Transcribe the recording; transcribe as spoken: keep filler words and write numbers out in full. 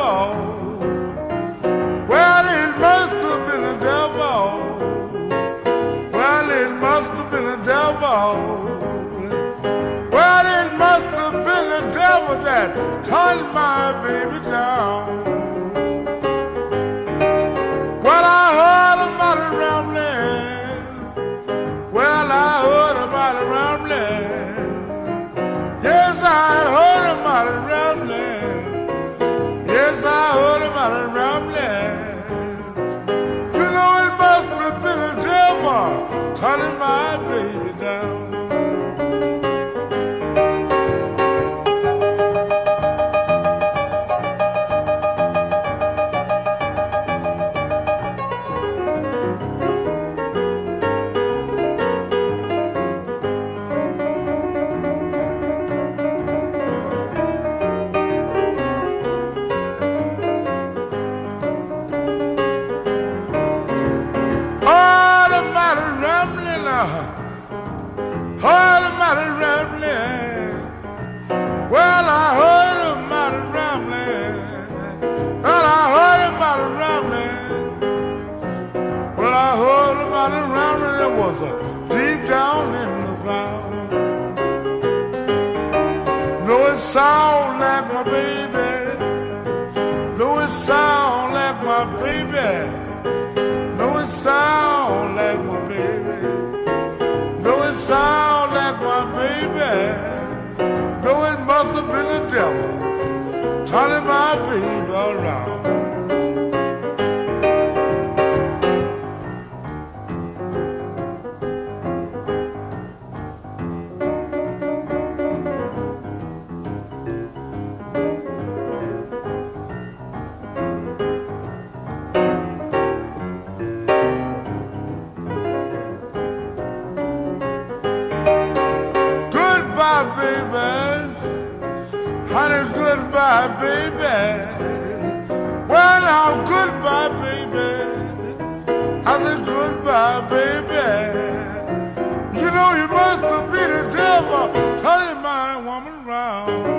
devil. Well, it must have been a devil. Well, it must have been a devil. Well, it must have been the devil that turned my baby down. Well, I heard about it rambling. Well, I heard about it rambling. Yes, I heard about it rambling. Yes, I heard about it rambling. You know, it must have been the devil turning my baby down. Heard about it rambling. Well, I heard about it rambling. Well, I heard about it rambling. Well, I heard about it rambling. It was a deep down in the ground. No, it sound like my baby. No, it sound like my baby. No, it sound like my baby. No, it sound like my baby. No, it must have been the devil turning my baby around. Goodbye, baby. Honey, goodbye, baby. Well, now, goodbye, baby. I said, goodbye, baby. You know, you must have been the devil turning my woman around.